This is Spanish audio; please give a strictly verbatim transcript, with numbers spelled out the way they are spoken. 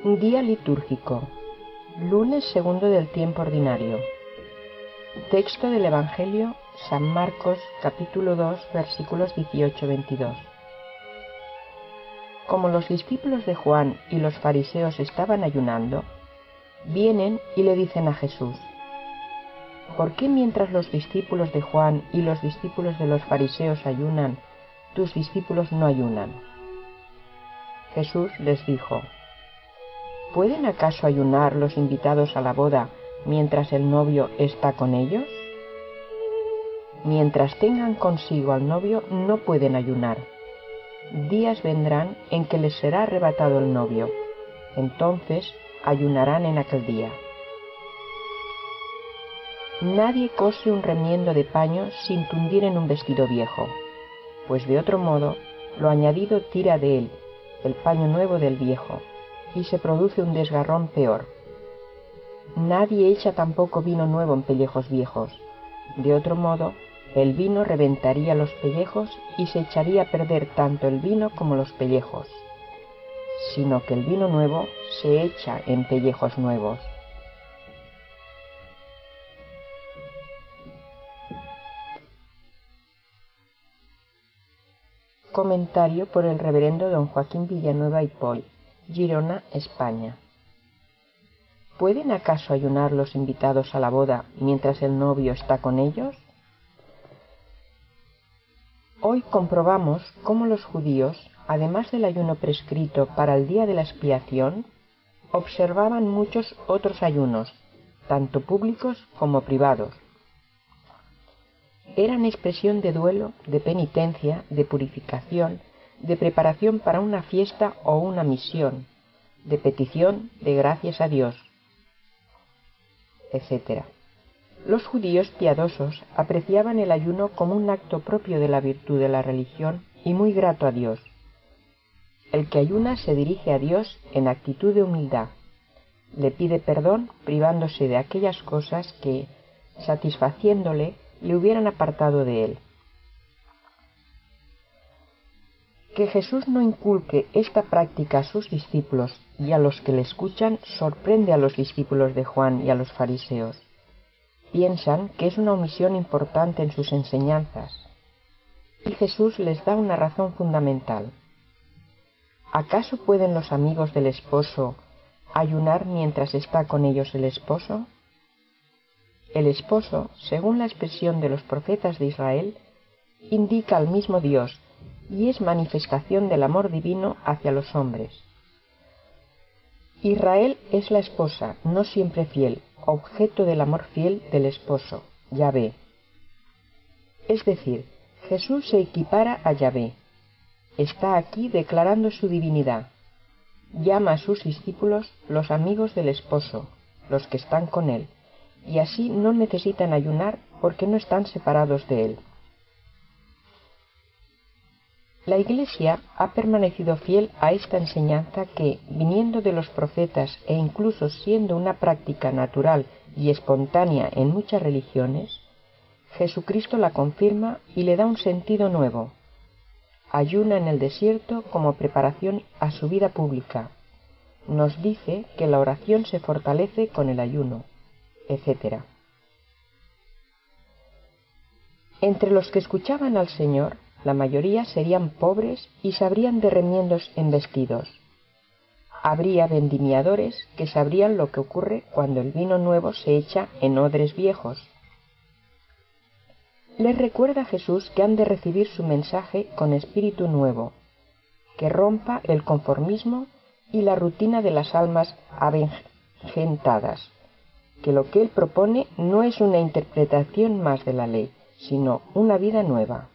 Día litúrgico. Lunes segundo del tiempo ordinario. Texto del Evangelio San Marcos, capítulo dos, versículos dieciocho a veintidós. Como los discípulos de Juan y los fariseos estaban ayunando, vienen y le dicen a Jesús: ¿por qué mientras los discípulos de Juan y los discípulos de los fariseos ayunan, tus discípulos no ayunan? Jesús les dijo: ¿pueden acaso ayunar los invitados a la boda mientras el novio está con ellos? Mientras tengan consigo al novio no pueden ayunar. Días vendrán en que les será arrebatado el novio, entonces ayunarán en aquel día. Nadie cose un remiendo de paño sin tundir en un vestido viejo, pues de otro modo lo añadido tira de él el paño nuevo del viejo, y se produce un desgarrón peor. Nadie echa tampoco vino nuevo en pellejos viejos, de otro modo el vino reventaría los pellejos y se echaría a perder tanto el vino como los pellejos, sino que el vino nuevo se echa en pellejos nuevos. Comentario por el reverendo don Joaquín Villanueva y Pol, Girona, España. ¿Pueden acaso ayunar los invitados a la boda mientras el novio está con ellos? Hoy comprobamos cómo los judíos, además del ayuno prescrito para el día de la expiación, observaban muchos otros ayunos, tanto públicos como privados. Eran expresión de duelo, de penitencia, de purificación, de preparación para una fiesta o una misión, de petición de gracias a Dios, etcétera. Los judíos piadosos apreciaban el ayuno como un acto propio de la virtud de la religión y muy grato a Dios. El que ayuna se dirige a Dios en actitud de humildad, le pide perdón privándose de aquellas cosas que, satisfaciéndole, le hubieran apartado de él. Que Jesús no inculque esta práctica a sus discípulos y a los que le escuchan sorprende a los discípulos de Juan y a los fariseos. Piensan que es una omisión importante en sus enseñanzas. Y Jesús les da una razón fundamental. ¿Acaso pueden los amigos del esposo ayunar mientras está con ellos el esposo? El esposo, según la expresión de los profetas de Israel, indica al mismo Dios y es manifestación del amor divino hacia los hombres. Israel es la esposa, no siempre fiel, objeto del amor fiel del esposo, Yahvé. Es decir, Jesús se equipara a Yahvé. Está aquí declarando su divinidad. Llama a sus discípulos los amigos del esposo, los que están con él, y así no necesitan ayunar porque no están separados de él. La Iglesia ha permanecido fiel a esta enseñanza que, viniendo de los profetas e incluso siendo una práctica natural y espontánea en muchas religiones, Jesucristo la confirma y le da un sentido nuevo. Ayuna en el desierto como preparación a su vida pública. Nos dice que la oración se fortalece con el ayuno, etcétera. Entre los que escuchaban al Señor, la mayoría serían pobres y sabrían de remiendos en vestidos. Habría vendimiadores que sabrían lo que ocurre cuando el vino nuevo se echa en odres viejos. Les recuerda Jesús que han de recibir su mensaje con espíritu nuevo, que rompa el conformismo y la rutina de las almas avejentadas, que lo que Él propone no es una interpretación más de la ley, sino una vida nueva.